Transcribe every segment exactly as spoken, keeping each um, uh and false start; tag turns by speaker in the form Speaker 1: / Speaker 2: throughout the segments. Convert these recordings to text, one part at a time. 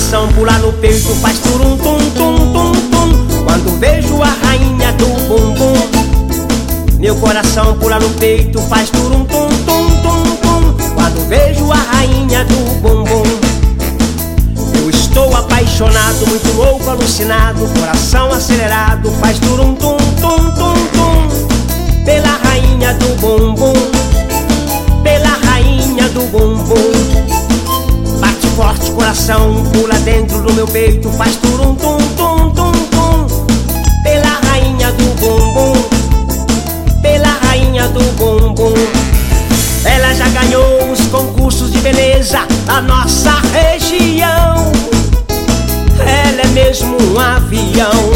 Speaker 1: coração pula no peito, faz turum tum tum tum tum quando vejo a rainha do bumbum. Meu coração pula no peito, faz turum tum tum tum tum quando vejo a rainha do bumbum. Eu estou apaixonado, muito louco, alucinado, coração acelerado, faz turum tum tum tum tum pela rainha do bumbum, pela rainha do bumbum. Bate forte, coração pula dentro do meu peito, faz turum tum tum tum tum pela rainha do bumbum, pela rainha do bumbum. Ela já ganhou os concursos de beleza da nossa região. Ela é mesmo um avião.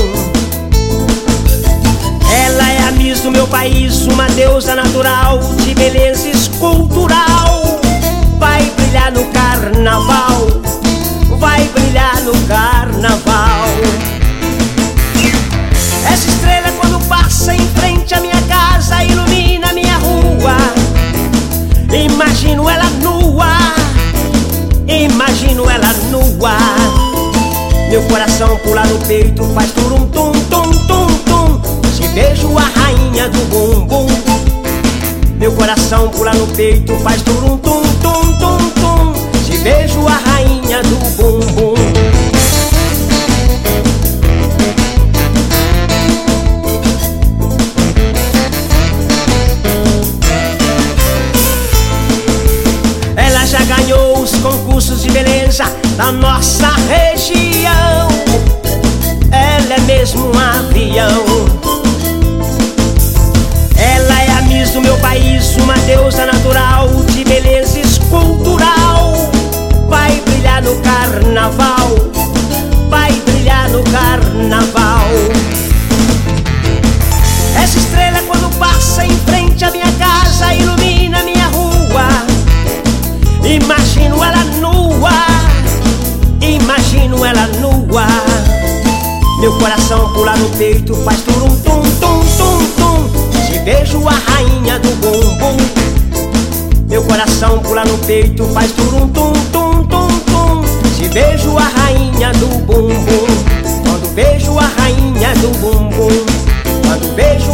Speaker 1: Ela é a Miss do meu país, uma deusa natural de beleza escultural. Vai brilhar no carnaval, vai brilhar no carnaval. Essa estrela quando passa em frente à minha casa ilumina minha rua. Imagino ela nua, imagino ela nua. Meu coração pula no peito, faz turum tum tum tum tum se vejo a rainha do bumbum. Meu coração pula no peito, faz turum tum tum tum tum se vejo a rainha do bumbum. Ela já ganhou os concursos de beleza da nossa região. Ela é mesmo um avião. Ela é a Miss do meu país, uma deusa natural de beleza escultural. Vai brilhar no carnaval, vai brilhar no carnaval. Essa estrela quando passa em frente à minha casa ilumina minha rua. Imagino ela nua, imagino ela nua. Meu coração pula no peito, faz turum tum tum tum tum se vejo a rainha do bumbum. Meu coração pula no peito, faz turum tum tum tum tum se vejo a rainha do bumbum. Quando vejo a rainha do bumbum, quando vejo